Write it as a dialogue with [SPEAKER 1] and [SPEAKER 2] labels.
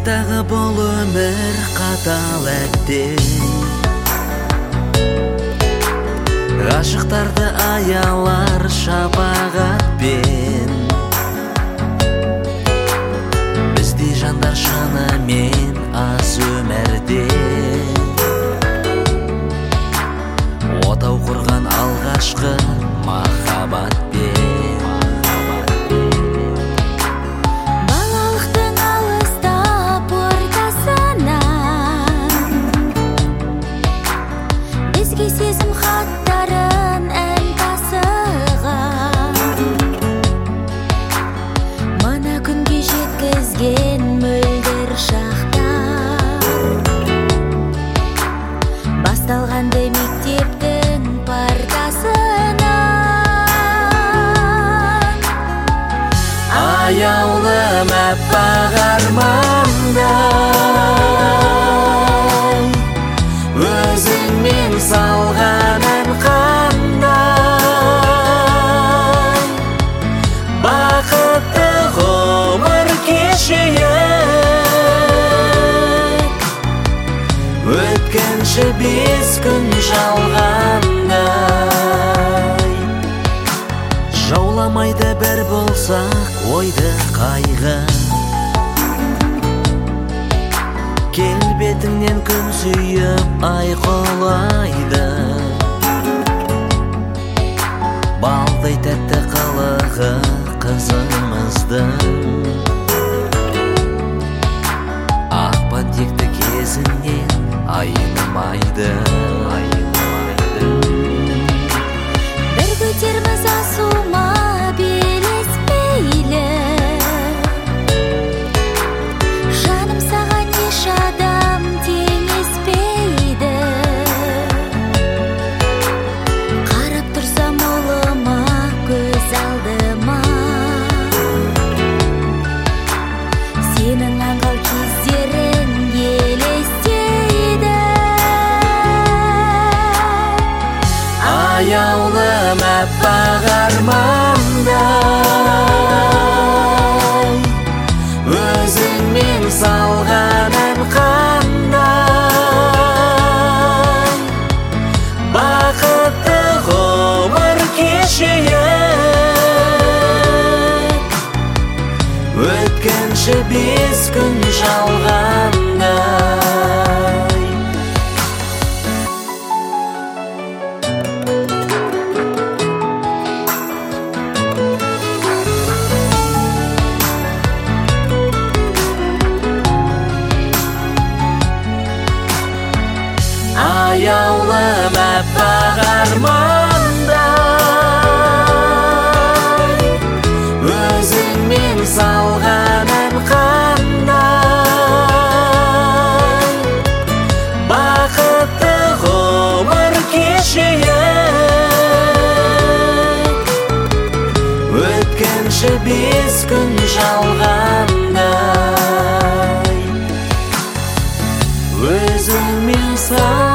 [SPEAKER 1] Дағы бұл өмір қатал әттен, ғашықтарды аялар шапағатпен. Біздей жандар шынымен аз өмірде, отау құрған алғашқы махаббатпен.
[SPEAKER 2] Сезім хаттарын ән тасыған, мына күнге жеткізген мөлдір шақтар. Басталғанды мектептің партасынан,
[SPEAKER 1] аяулым әппақ армандай, өзіңмен салған ән қандай. Бақытты ғұмыр кешейік, өткінші 5 күн жалғандай. Жауламайды бір болсақ ойды қайғы, келбетіңнен күн сүйіп ай қолайды. Балдай тәтті қылығы қызымыздың, ақпан текті кезінен айнымайды.
[SPEAKER 2] бір көтерміз асума белеспейлі, жаным саған еш адам теңеспейді. Қарап тұрсам ұлыма көз алдыма, сенің аңғал кездерің елестейді.
[SPEAKER 1] Аяулым әппақ армандай, өзіңмен салған ән қандай. Бақытты ғұмыр кешейік, өткінші 5 күн жалғандай. Аяулым әппақ армандай, өзіңмен салған ән қандай. Бақытты ғұмыр кешейік, өткінші 5 күн жалғандай. Өзіңмен